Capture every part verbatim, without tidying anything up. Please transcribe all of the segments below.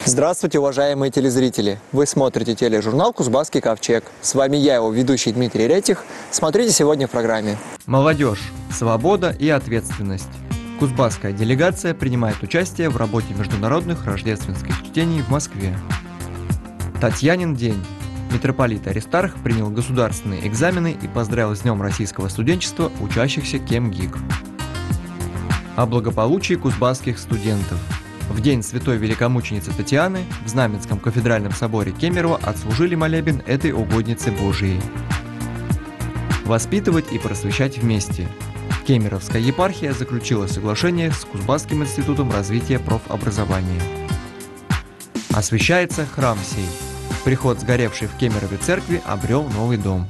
Здравствуйте, уважаемые телезрители! Вы смотрите тележурнал «Кузбасский ковчег». С вами я, его ведущий Дмитрий Ретих. Смотрите сегодня в программе. Молодежь, свобода и ответственность. Кузбасская делегация принимает участие в работе международных рождественских чтений в Москве. Татьянин день. Митрополит Аристарх принял государственные экзамены и поздравил с Днем российского студенчества учащихся КемГИК. О благополучии кузбасских студентов. В день святой великомученицы Татьяны в Знаменском кафедральном соборе Кемерово отслужили молебен этой угодницы Божией. Воспитывать и просвещать вместе. Кемеровская епархия заключила соглашение с Кузбасским институтом развития профобразования. Освящается храм сей. Приход сгоревшей в Кемерове церкви обрел новый дом.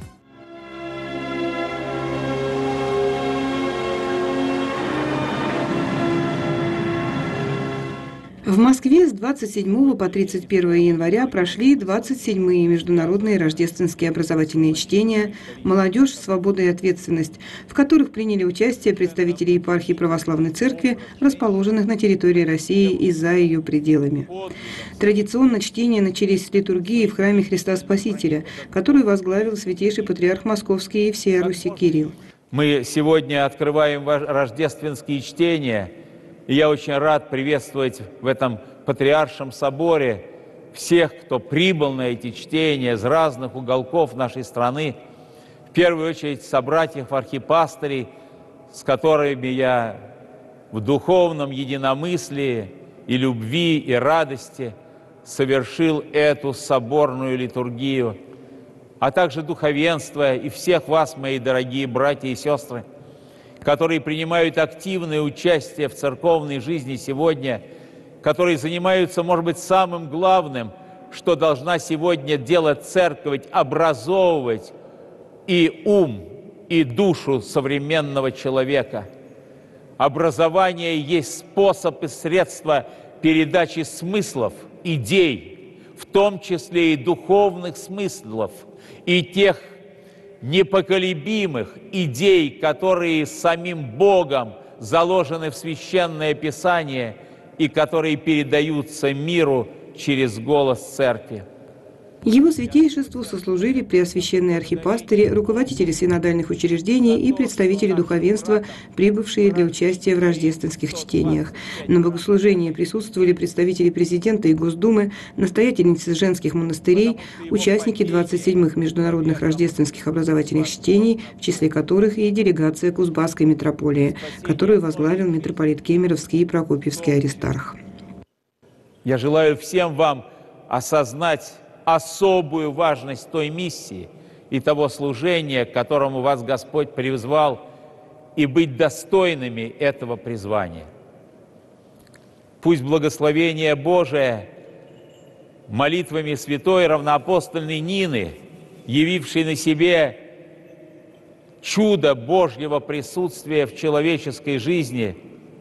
В Москве с двадцать седьмого по тридцать первое января прошли двадцать седьмые международные рождественские образовательные чтения «Молодежь, свобода и ответственность», в которых приняли участие представители епархии Православной Церкви, расположенных на территории России и за ее пределами. Традиционно чтения начались с литургии в храме Христа Спасителя, который возглавил святейший патриарх Московский и всея Руси Кирилл. Мы сегодня открываем рождественские чтения. И я очень рад приветствовать в этом Патриаршем соборе всех, кто прибыл на эти чтения из разных уголков нашей страны. В первую очередь собратьев-архипастырей, с которыми я в духовном единомыслии и любви, и радости совершил эту соборную литургию, а также духовенство и всех вас, мои дорогие братья и сестры, которые принимают активное участие в церковной жизни сегодня, которые занимаются, может быть, самым главным, что должна сегодня делать церковь, образовывать и ум, и душу современного человека. Образование есть способ и средство передачи смыслов, идей, в том числе и духовных смыслов, и тех непоколебимых идей, которые самим Богом заложены в Священное Писание и которые передаются миру через голос Церкви. Его святейшеству сослужили преосвященные архипастыри, руководители синодальных учреждений и представители духовенства, прибывшие для участия в рождественских чтениях. На богослужении присутствовали представители президента и Госдумы, настоятельницы женских монастырей, участники двадцать седьмых международных рождественских образовательных чтений, в числе которых и делегация Кузбасской митрополии, которую возглавил митрополит Кемеровский и Прокопьевский Аристарх. Я желаю всем вам осознать особую важность той миссии и того служения, к которому вас Господь призвал, и быть достойными этого призвания. Пусть благословение Божие молитвами святой равноапостольной Нины, явившей на себе чудо Божьего присутствия в человеческой жизни,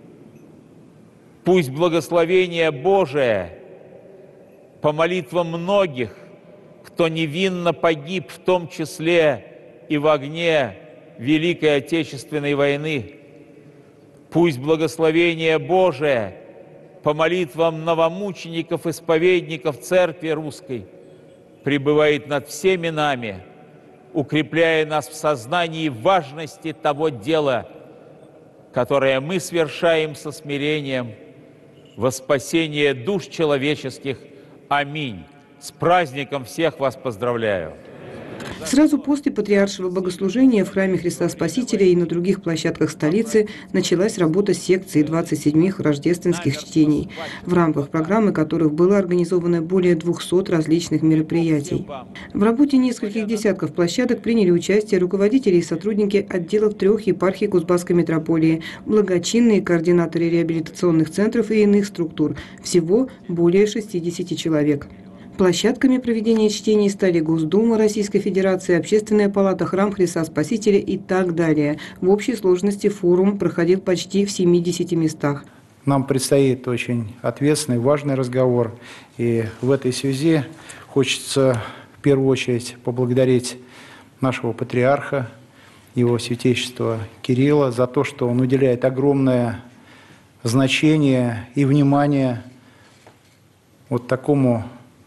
пусть благословение Божие по молитвам многих, кто невинно погиб, в том числе и в огне Великой Отечественной войны. Пусть благословение Божие по молитвам новомучеников, исповедников Церкви Русской пребывает над всеми нами, укрепляя нас в сознании важности того дела, которое мы совершаем со смирением во спасение душ человеческих. Аминь. С праздником всех вас поздравляю. Сразу после патриаршего богослужения в храме Христа Спасителя и на других площадках столицы началась работа секции двадцать седьмых рождественских чтений, в рамках программы которых было организовано более двухсот различных мероприятий. В работе нескольких десятков площадок приняли участие руководители и сотрудники отделов трех епархий Кузбасской митрополии, благочинные координаторы реабилитационных центров и иных структур, всего более шестидесяти человек. Площадками проведения чтений стали Госдума Российской Федерации, Общественная палата, Храм Христа Спасителя и так далее. В общей сложности форум проходил почти в семидесяти местах. Нам предстоит очень ответственный, важный разговор. И в этой связи хочется в первую очередь поблагодарить нашего патриарха, его святейшества Кирилла, за то, что он уделяет огромное значение и внимание вот такому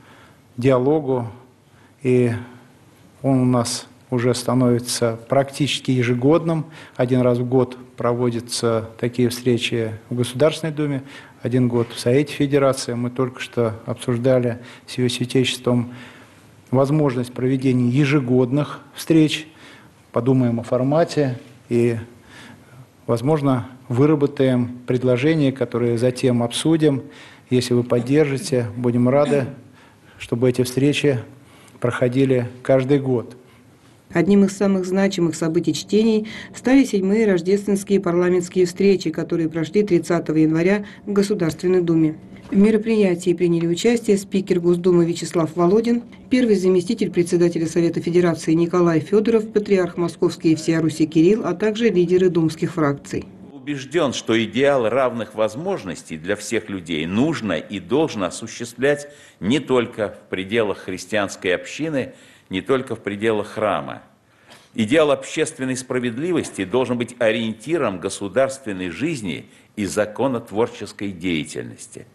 диалогу, и он у нас уже становится практически ежегодным. Один раз в год проводятся такие встречи в Государственной Думе, один год в Совете Федерации. Мы только что обсуждали с Его Святейшеством возможность проведения ежегодных встреч. Подумаем о формате и, возможно, выработаем предложения, которые затем обсудим. Если вы поддержите, будем рады, чтобы эти встречи проходили каждый год. Одним из самых значимых событий чтений стали седьмые рождественские парламентские встречи, которые прошли тридцатого января в Государственной Думе. В мероприятии приняли участие спикер Госдумы Вячеслав Володин, первый заместитель председателя Совета Федерации Николай Федоров, патриарх Московский и всея Руси Кирилл, а также лидеры думских фракций. Убежден, что идеал равных возможностей для всех людей нужно и должно осуществлять не только в пределах христианской общины, не только в пределах храма. Идеал общественной справедливости должен быть ориентиром государственной жизни и законотворческой деятельности.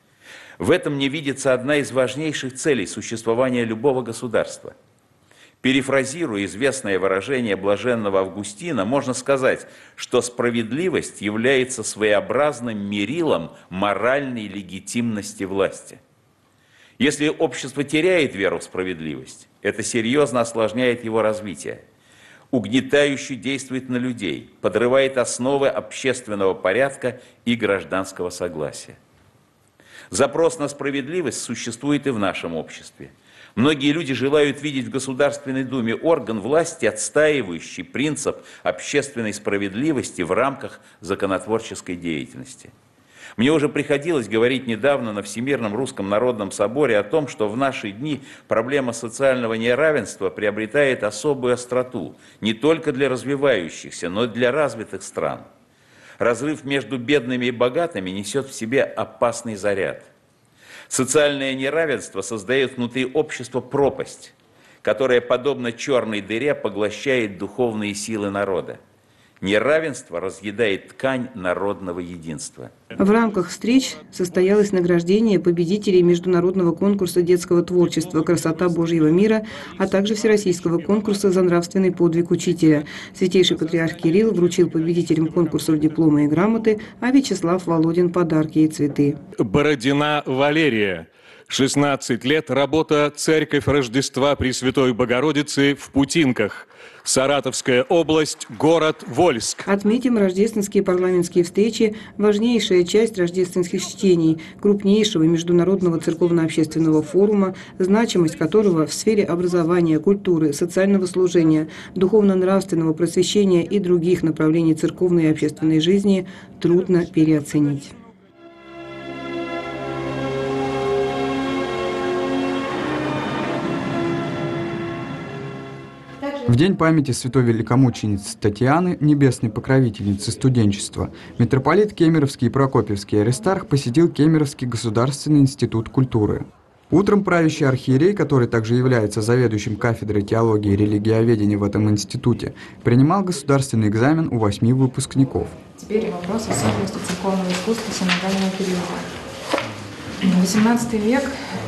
В этом мне видится одна из важнейших целей существования любого государства. Перефразируя известное выражение блаженного Августина, можно сказать, что справедливость является своеобразным мерилом моральной легитимности власти. Если общество теряет веру в справедливость, это серьезно осложняет его развитие, угнетающе действует на людей, подрывает основы общественного порядка и гражданского согласия. Запрос на справедливость существует и в нашем обществе. Многие люди желают видеть в Государственной Думе орган власти, отстаивающий принцип общественной справедливости в рамках законотворческой деятельности. Мне уже приходилось говорить недавно на Всемирном Русском Народном Соборе о том, что в наши дни проблема социального неравенства приобретает особую остроту не только для развивающихся, но и для развитых стран. Разрыв между бедными и богатыми несет в себе опасный заряд. Социальное неравенство создает внутри общества пропасть, которая, подобно черной дыре, поглощает духовные силы народа. Неравенство разъедает ткань народного единства. В рамках встреч состоялось награждение победителей международного конкурса детского творчества «Красота Божьего мира», а также всероссийского конкурса за нравственный подвиг учителя. Святейший патриарх Кирилл вручил победителям конкурсов дипломы и грамоты, а Вячеслав Володин – подарки и цветы. Бородина Валерия. шестнадцать лет, работа «Церковь Рождества Пресвятой Богородицы» в Путинках. Саратовская область, город Вольск. Отметим рождественские парламентские встречи – важнейшая часть рождественских чтений, крупнейшего международного церковно-общественного форума, значимость которого в сфере образования, культуры, социального служения, духовно-нравственного просвещения и других направлений церковной и общественной жизни трудно переоценить. В день памяти святой великомученицы Татьяны, небесной покровительницы студенчества, митрополит Кемеровский и Прокопьевский Аристарх посетил Кемеровский государственный институт культуры. Утром правящий архиерей, который также является заведующим кафедрой теологии и религиоведения в этом институте, принимал государственный экзамен у восьми выпускников. Теперь вопрос особенностей церковного искусства синодального периода. восемнадцатый век,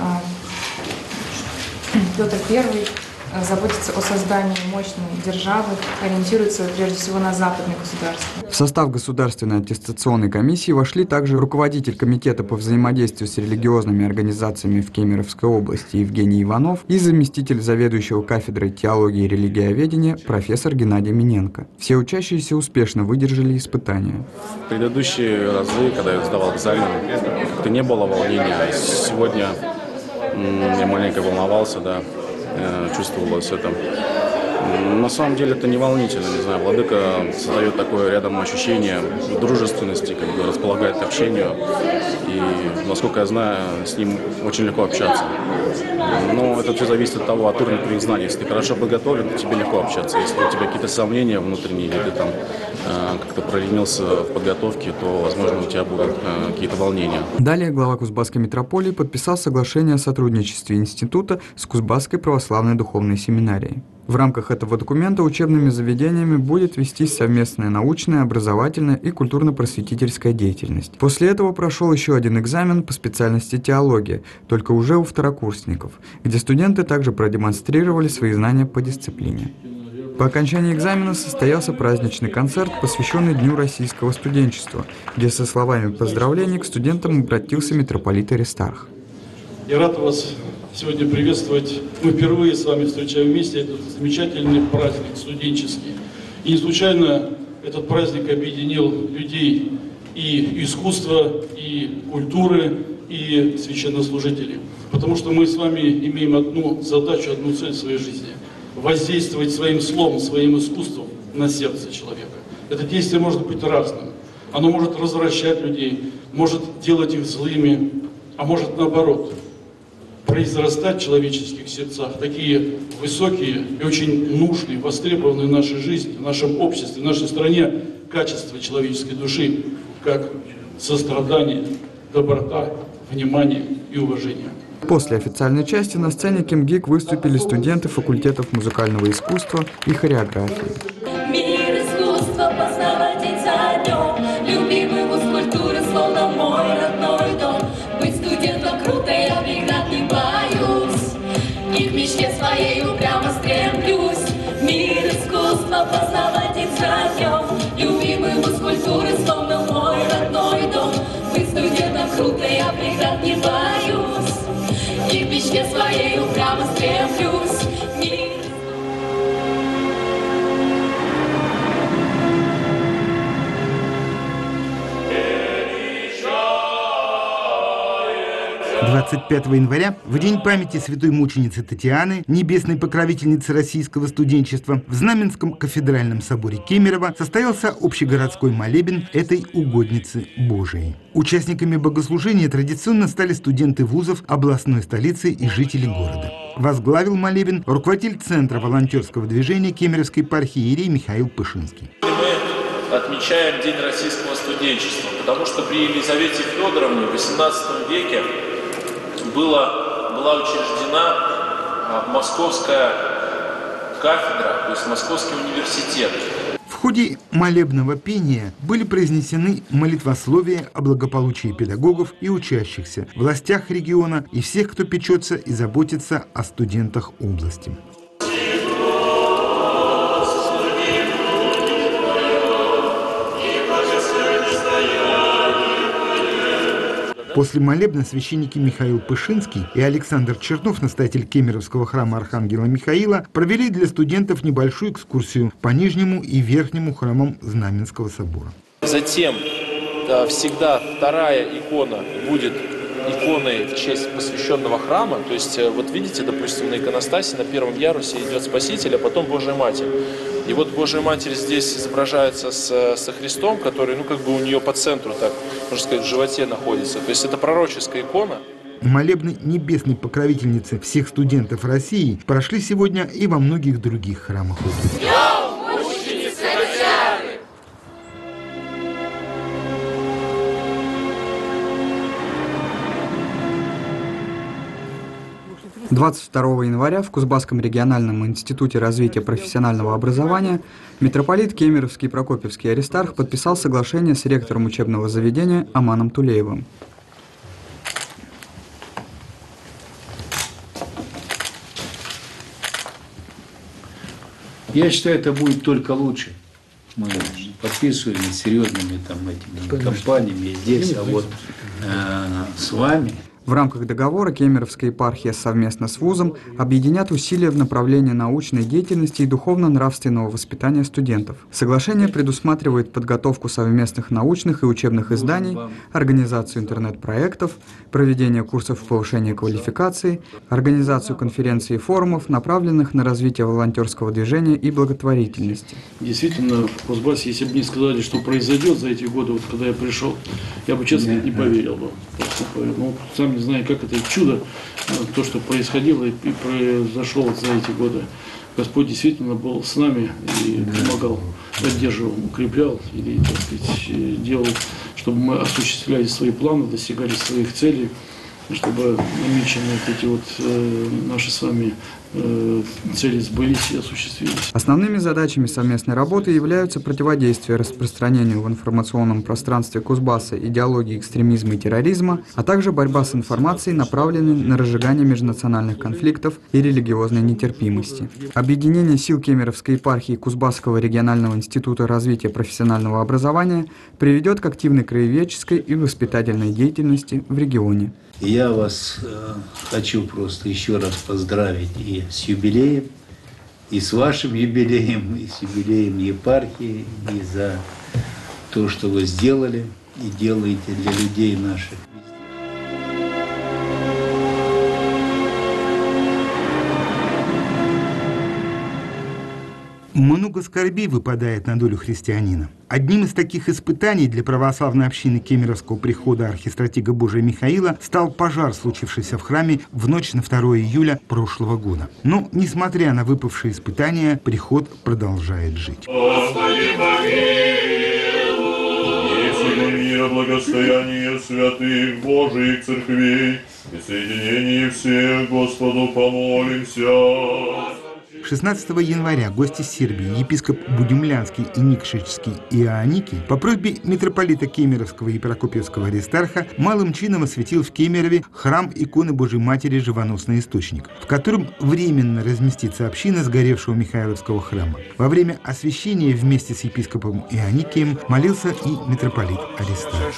Петр Первый заботится о создании мощной державы, ориентируется прежде всего на западные государства. В состав Государственной аттестационной комиссии вошли также руководитель комитета по взаимодействию с религиозными организациями в Кемеровской области Евгений Иванов и заместитель заведующего кафедрой теологии и религиоведения профессор Геннадий Миненко. Все учащиеся успешно выдержали испытания. В предыдущие разы, когда я сдавал экзамен, как-то не было волнения. Сегодня я маленько волновался, да. Чувствовалось это. На самом деле это не волнительно, не знаю, владыка создает такое рядом ощущение дружественности, как бы располагает к общению, и, насколько я знаю, с ним очень легко общаться. Но это все зависит от того, от уровня твоих знаний. Если ты хорошо подготовлен, то тебе легко общаться. Если у тебя какие-то сомнения внутренние, или ты там э, как-то проленился в подготовке, то, возможно, у тебя будут э, какие-то волнения. Далее глава Кузбасской митрополии подписал соглашение о сотрудничестве института с Кузбасской православной духовной семинарией. В рамках этого документа учебными заведениями будет вестись совместная научная, образовательная и культурно-просветительская деятельность. После этого прошел еще один экзамен по специальности теология, только уже у второкурсников, где студенты также продемонстрировали свои знания по дисциплине. По окончании экзамена состоялся праздничный концерт, посвященный Дню российского студенчества, где со словами поздравлений к студентам обратился митрополит Аристарх. Я рад вас сегодня приветствовать. Мы впервые с вами встречаем вместе этот замечательный праздник студенческий. И не случайно этот праздник объединил людей и искусства, и культуры, и священнослужителей. Потому что мы с вами имеем одну задачу, одну цель в своей жизни – воздействовать своим словом, своим искусством на сердце человека. Это действие может быть разным. Оно может развращать людей, может делать их злыми, а может наоборот – произрастать в человеческих сердцах такие высокие и очень нужные, востребованные в нашей жизни, в нашем обществе, в нашей стране качества человеческой души, как сострадание, доброта, внимание и уважение. После официальной части на сцене КимГИК выступили студенты факультетов музыкального искусства и хореографии. Мир искусства познавать и царем, любимый вуз культуры, словно мой родной дом. Быть студентом круто, я преград не боюсь, и к мечте своей упрямо стремлюсь. Мир искусства познавать и царем, любимый вуз культуры, словно мой родной дом. Быть студентом круто, я преград не боюсь, и к мечте своей упрямо стремлюсь. Мир... двадцать пятого января, в день памяти святой мученицы Татьяны, небесной покровительницы российского студенчества, в Знаменском кафедральном соборе Кемерово состоялся общегородской молебен этой угодницы Божией. Участниками богослужения традиционно стали студенты вузов областной столицы и жители города. Возглавил молебен руководитель Центра волонтерского движения Кемеровской епархии иерей Михаил Пышинский. Мы отмечаем День российского студенчества, потому что при Елизавете Федоровне в восемнадцатом веке Была, была учреждена Московская кафедра, то есть Московский университет. В ходе молебного пения были произнесены молитвословия о благополучии педагогов и учащихся, властях региона и всех, кто печется и заботится о студентах области. После молебна священники Михаил Пышинский и Александр Чернов, настоятель Кемеровского храма Архангела Михаила, провели для студентов небольшую экскурсию по нижнему и верхнему храмам Знаменского собора. Затем всегда вторая икона будет иконой в честь посвященного храма. То есть, вот видите, допустим, на иконостасе на первом ярусе идет Спаситель, а потом Божия Матерь. И вот Божия Матерь здесь изображается с, со Христом, который, ну, как бы у нее по центру, так, можно сказать, в животе находится. То есть это пророческая икона. Молебны небесной покровительницы всех студентов России прошли сегодня и во многих других храмах области. двадцать второго января в Кузбасском региональном институте развития профессионального образования митрополит Кемеровский Прокопьевский Аристарх подписал соглашение с ректором учебного заведения Аманом Тулеевым. Я считаю, это будет только лучше. Мы подписываем с серьезными там этими компаниями здесь, а вот э, с вами. В рамках договора Кемеровская епархия совместно с вузом объединят усилия в направлении научной деятельности и духовно-нравственного воспитания студентов. Соглашение предусматривает подготовку совместных научных и учебных изданий, организацию интернет-проектов, проведение курсов повышения квалификации, организацию конференций и форумов, направленных на развитие волонтерского движения и благотворительности. Действительно, в Кузбассе, если бы мне сказали, что произойдет за эти годы, вот когда я пришел, я бы, честно, не поверил бы. Ну, сам не знаю, как это чудо, то, что происходило и произошло за эти годы. Господь действительно был с нами и помогал, поддерживал, укреплял или, так сказать, делал, чтобы мы осуществляли свои планы, достигали своих целей. чтобы намеченные эти вот э, наши с вами э, цели сбылись и осуществились. Основными задачами совместной работы являются противодействие распространению в информационном пространстве Кузбасса идеологии экстремизма и терроризма, а также борьба с информацией, направленной на разжигание межнациональных конфликтов и религиозной нетерпимости. Объединение сил Кемеровской епархии и Кузбасского регионального института развития профессионального образования приведет к активной краеведческой и воспитательной деятельности в регионе. Я вас э, хочу просто еще раз поздравить и с юбилеем, и с вашим юбилеем, и с юбилеем епархии, и за то, что вы сделали и делаете для людей наших. Много скорбей выпадает на долю христианина. Одним из таких испытаний для православной общины Кемеровского прихода архистратига Божия Михаила стал пожар, случившийся в храме в ночь на второе июля прошлого года. Но, несмотря на выпавшие испытания, приход продолжает жить. Господи, помилуй! Мира, благостояние святых Божиих церквей и соединение всех Господу помолимся. шестнадцатого января гости Сербии, епископ Будимлянский и Никшичский Иоанники по просьбе митрополита Кемеровского и Прокопьевского Аристарха малым чином осветил в Кемерове храм иконы Божьей Матери «Живоносный источник», в котором временно разместится община сгоревшего Михайловского храма. Во время освящения вместе с епископом Иоанникием молился и митрополит Аристарх.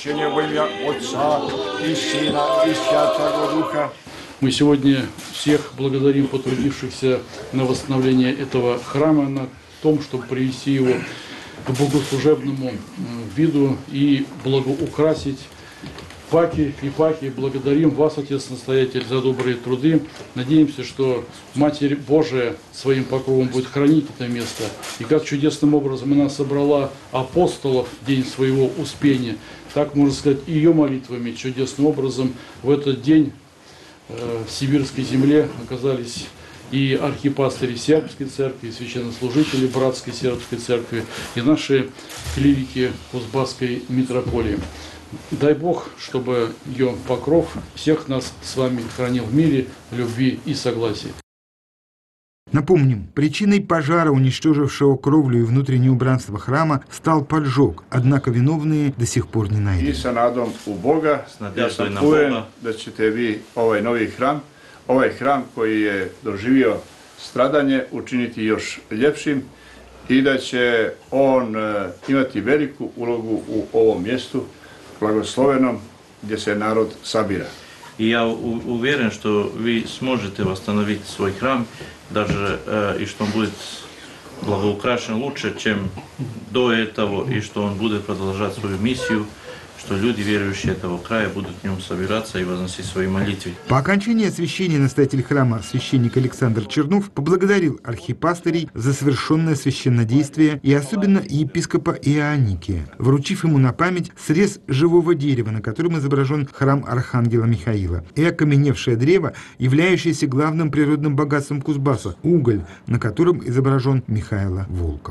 Мы сегодня всех благодарим потрудившихся на восстановление этого храма, на том, чтобы привести его к богослужебному виду и благоукрасить. Паки и Паки, благодарим вас, Отец-Настоятель, за добрые труды. Надеемся, что Матерь Божия своим покровом будет хранить это место. И как чудесным образом она собрала апостолов в день своего успения, так, можно сказать, и ее молитвами чудесным образом в этот день в сибирской земле оказались и архипастыри сербской церкви, и священнослужители братской сербской церкви, и наши клирики Кузбасской митрополии. Дай Бог, чтобы ее покров всех нас с вами хранил в мире, любви и согласии. Напомним, причиной пожара, уничтожившего кровлю и внутреннее убранство храма, стал поджог, однако виновные до сих пор не найдены. И с надом у Бога, я sam uveren da ćete vi ovaj novi hram, ovaj hram koji je doživio stradanje, učiniti još ljepšim i da će on imati veliku ulogu u ovom mjestu, blagoslovenom, gdje se narod sabira. И я уверен, что вы сможете восстановить свой храм, даже э, и что он будет благоукрашен лучше, чем до этого, и что он будет продолжать свою миссию, что люди, верующие этого края, будут в нем собираться и возносить свои молитвы. По окончании освящения настоятель храма, священник Александр Чернов, поблагодарил архипастырей за совершенное священнодействие и особенно епископа Иоанникия, вручив ему на память срез живого дерева, на котором изображен храм Архангела Михаила, и окаменевшее древо, являющееся главным природным богатством Кузбасса, уголь, на котором изображен Михаил Волков.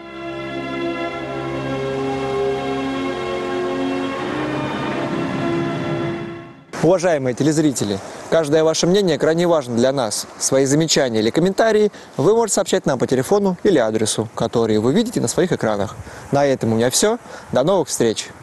Уважаемые телезрители, каждое ваше мнение крайне важно для нас. Свои замечания или комментарии вы можете сообщать нам по телефону или адресу, которые вы видите на своих экранах. На этом у меня все. До новых встреч!